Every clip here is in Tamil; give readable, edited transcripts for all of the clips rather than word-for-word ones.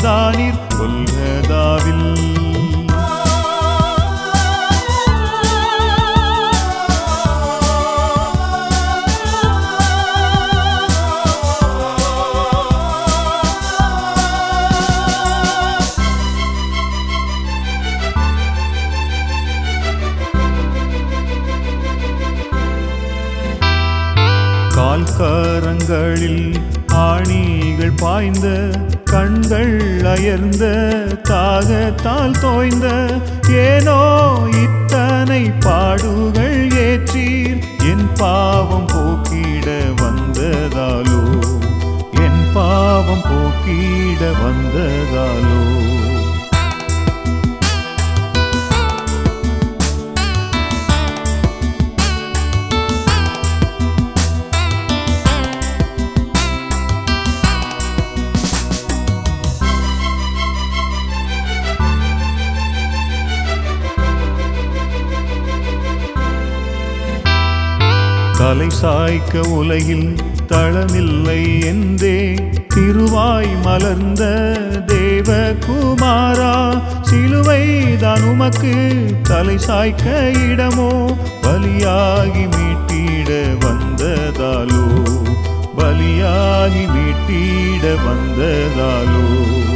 நாதானீர் கொல்கதாவில். கால்கரங்களில் ஆணிகள் பாய்ந்த, கண்கள் அயர்ந்த, தாகத்தால் தோய்ந்த, ஏனோ இத்தனை பாடுகள் ஏற்றீர். என் பாவம் போக்கிட வந்ததாலோ, என் பாவம் போக்கிட வந்ததாலோ. தலை சாய்க்க உலகில் தளமில்லை என்றே திருவாய் மலர்ந்த தேவகுமாரா, சிலுவைதான் உமக்கு தலை சாய்க்க இடமோ? பலியாகி மீட்டிட வந்ததாலோ, பலியாகி மீட்டிட வந்ததாலோ.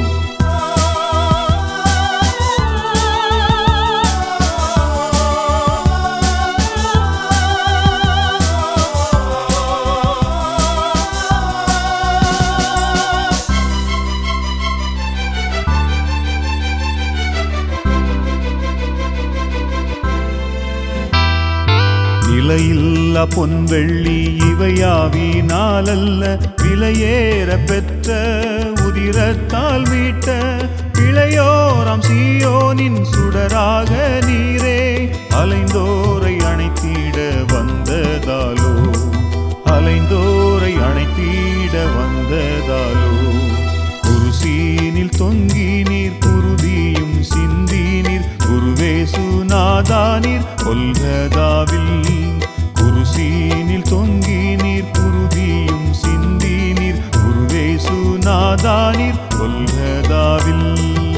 விலையில்லா பொன்வெள்ளி இவையாவினாலல்ல, விலையேற பெற்ற உதிரத்தால் மீட்ட இளையோராம் சீயோனின் சுடராக நீரே. அலைந்தோரை அணைத்திட வந்ததாலோ, அலைந்தோரை அணைத்திட வந்ததாலோ. குருசீனில் தொங்கி நீர் குருதியும் சிந்தி நீர் குருவேசு நாதானீர் கொல்கதாவில். குருசீனில் தொங்கி நீர் குருதியும் சிந்தி நீர் குருவேசு நாதானீர் கொல்கதாவில்.